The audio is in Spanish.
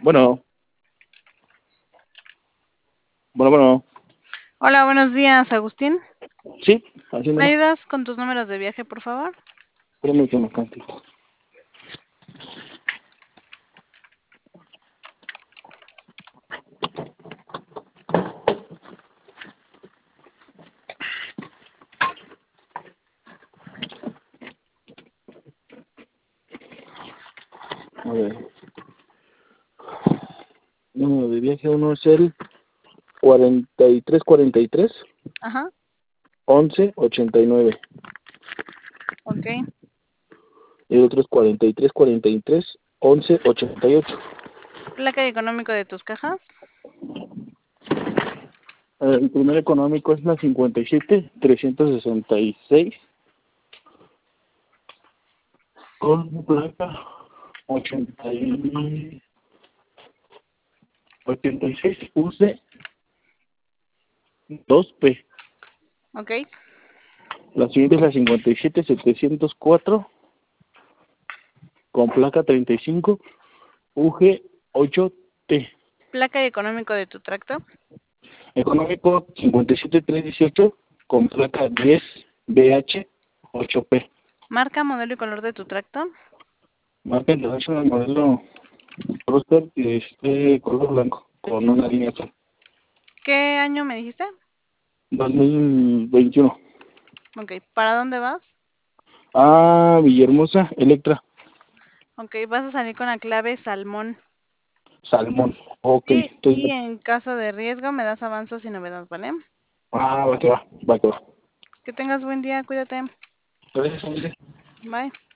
Bueno, bueno. Hola, buenos días, Agustín. Sí, así ¿Me menos. ayudas con tus números de viaje, por favor? Espérame que me cantito. A ver. Número de viaje uno es el 4343 Ajá, 1189. ok. Y el otro es 4343 1188. ¿Placa y económico de tus cajas? El primer económico es la 57366 con placa 86 UC 2P. Ok. La siguiente es la 57704 con placa 35 UG 8T. ¿Placa y económico de tu tracto? Económico 57318 con placa 10 BH 8P. ¿Marca, modelo y color de tu tracto? Marca International modelo Proster color blanco con una línea azul. ¿Qué año me dijiste? 2021. Ok, ¿para dónde vas? Villahermosa, Electra, Ok, vas a salir con la clave Salmón. Salmón. Ok, Y entonces, en caso de riesgo me das avanzos y novedades, ¿vale? va que va, va que va. Que tengas buen día, cuídate. Entonces, Bye.